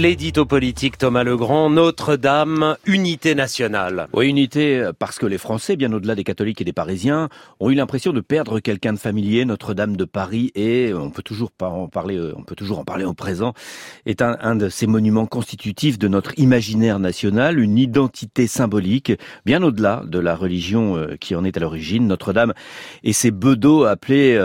L'édito politique Thomas Legrand, Notre-Dame, unité nationale. Oui, unité parce que les Français, bien au-delà des catholiques et des Parisiens, ont eu l'impression de perdre quelqu'un de familier. Notre-Dame de Paris, et on peut toujours en parler au présent, est un de ces monuments constitutifs de notre imaginaire national, une identité symbolique, bien au-delà de la religion qui en est à l'origine. Notre-Dame et ses bedeaux l'appelaient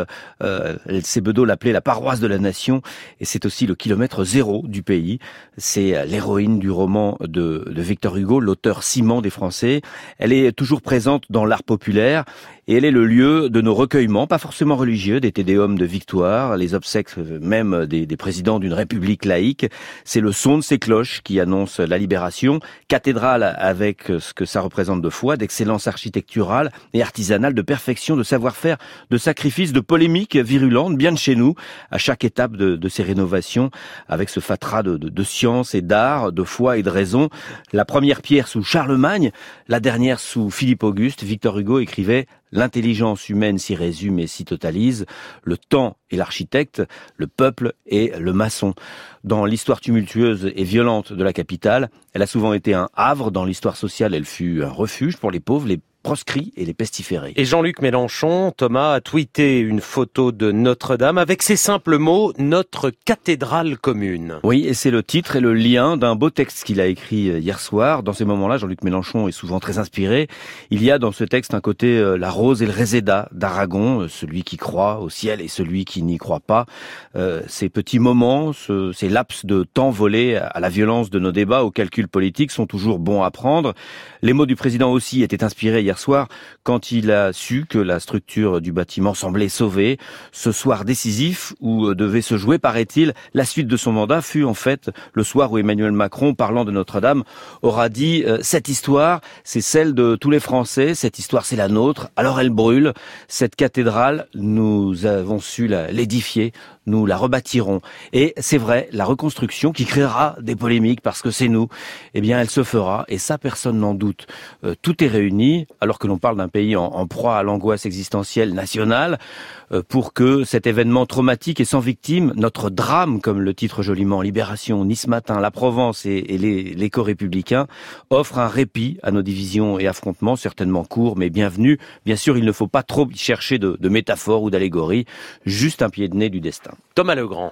la paroisse de la nation, et c'est aussi le kilomètre zéro du pays. C'est l'héroïne du roman de Victor Hugo, l'auteur ciment des Français. Elle est toujours présente dans l'art populaire et elle est le lieu de nos recueillements, pas forcément religieux, des tédéums de victoire, les obsèques même des présidents d'une république laïque. C'est le son de ces cloches qui annonce la libération. Cathédrale avec ce que ça représente de foi, d'excellence architecturale et artisanale, de perfection, de savoir-faire, de sacrifice, de polémique virulente, bien de chez nous, à chaque étape de ces rénovations, avec ce fatras de science et d'art, de foi et de raison. La première pierre sous Charlemagne, la dernière sous Philippe Auguste. Victor Hugo écrivait: l'intelligence humaine s'y résume et s'y totalise. Le temps est l'architecte, le peuple est le maçon. Dans l'histoire tumultueuse et violente de la capitale, elle a souvent été un havre. Dans l'histoire sociale, elle fut un refuge pour les pauvres, les proscrits et les pestiférés. Et Jean-Luc Mélenchon, Thomas, a tweeté une photo de Notre-Dame avec ces simples mots: notre cathédrale commune. Oui, et c'est le titre et le lien d'un beau texte qu'il a écrit hier soir. Dans ces moments-là, Jean-Luc Mélenchon est souvent très inspiré. Il y a dans ce texte un côté la rose et le réséda d'Aragon, celui qui croit au ciel et celui qui n'y croit pas. Ces petits moments, ces laps de temps volés à la violence de nos débats, aux calculs politiques, sont toujours bons à prendre. Les mots du président aussi étaient inspirés hier soir quand il a su que la structure du bâtiment semblait sauvée. Ce soir décisif où devait se jouer, paraît-il, la suite de son mandat fut en fait le soir où Emmanuel Macron, parlant de Notre-Dame, aura dit « Cette histoire, c'est celle de tous les Français, cette histoire c'est la nôtre, alors elle brûle. Cette cathédrale, nous avons su l'édifier, nous la rebâtirons. » Et c'est vrai, la reconstruction qui créera des polémiques parce que c'est nous, eh bien elle se fera, et ça personne n'en doute. Tout est réuni, alors que l'on parle d'un pays en proie à l'angoisse existentielle nationale, pour que cet événement traumatique et sans victime, notre drame, comme le titre joliment Libération, Nice Matin, La Provence et l'écho républicain, offre un répit à nos divisions et affrontements, certainement courts mais bienvenus. Bien sûr, il ne faut pas trop chercher de métaphores ou d'allégories, juste un pied de nez du destin. Thomas Legrand.